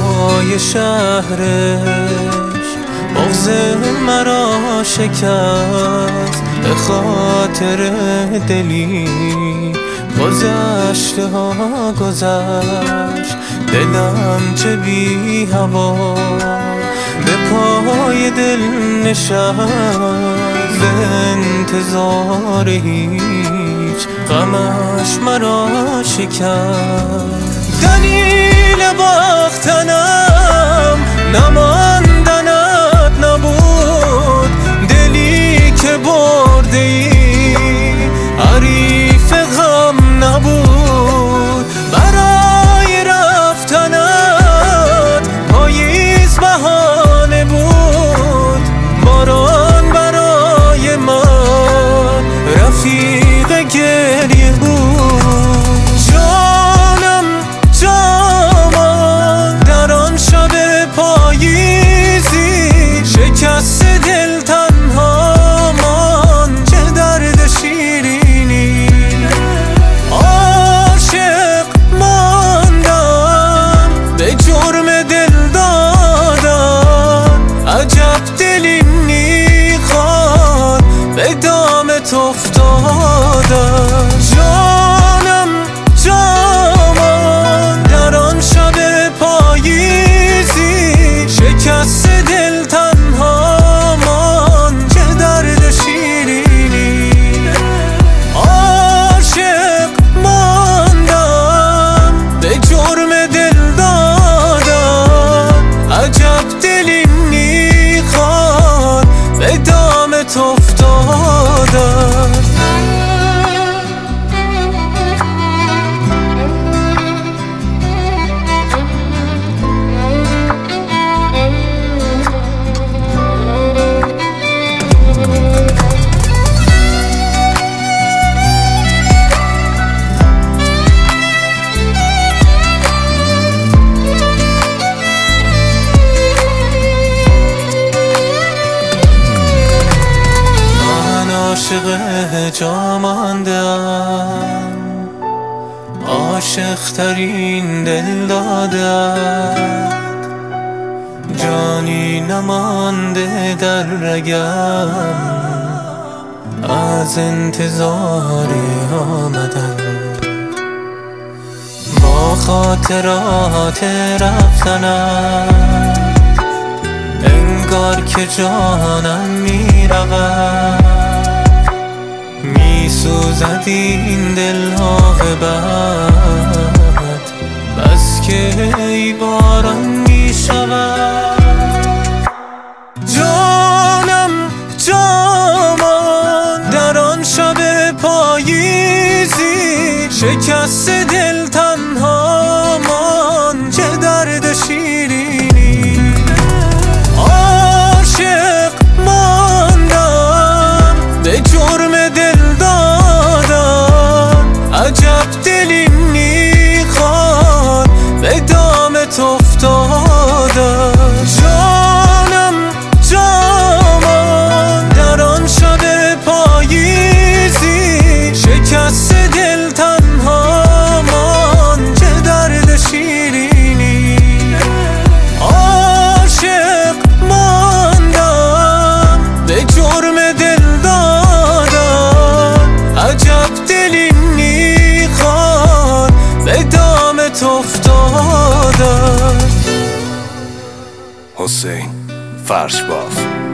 پای شهرش بغض مرا شکست، به خاطر دلی گذشته ها گذشت. دلم چه بی هوا به پای دل نشست، به انتظار هیچ غمش مرا شکست. دلیل باختنم نماندنت نبود، دلی که برده ای حریف غم نبود. برای رفتنت پاییز بهانه بود، باران برای من رفیق گریه بود. جانم جامان در آن شب پاییزی، شکست دل تنها مان، چه درد شیرینی. عاشق ماندم به جرم دل دادن، عجب دلی میخواد به دامت افتادن. جانم جامان در آن شب پاییزی، شکست دل تنها مان، چه درد شیرینی. عاشق ماندم به جرم دل دادن، عجب دلی میخواد به دامت افتادن. عاشق جا ماندم، عاشق ترین دل دادم، جانی نمانده در رگم از انتظار آمدن. با خاطرات رفتنم انگار که جانم میرود، میسوزد این دلها به بد، بس که ای باران میشود. جانم جامان در آن شب پاییزی، شکست دل تنها مان، چه درد شیرینی. عاشق ماندم به جرم دل دادن، عجب دلی میخواد به دامت افتادن. جانم جامان در آن شب پاییزی، شکست دل تنها مان، چه درد شیرینی. عاشق ماندم به جرم دل دادن، عجب دلی میخواد به دامت افتادن. حسین فرشباف.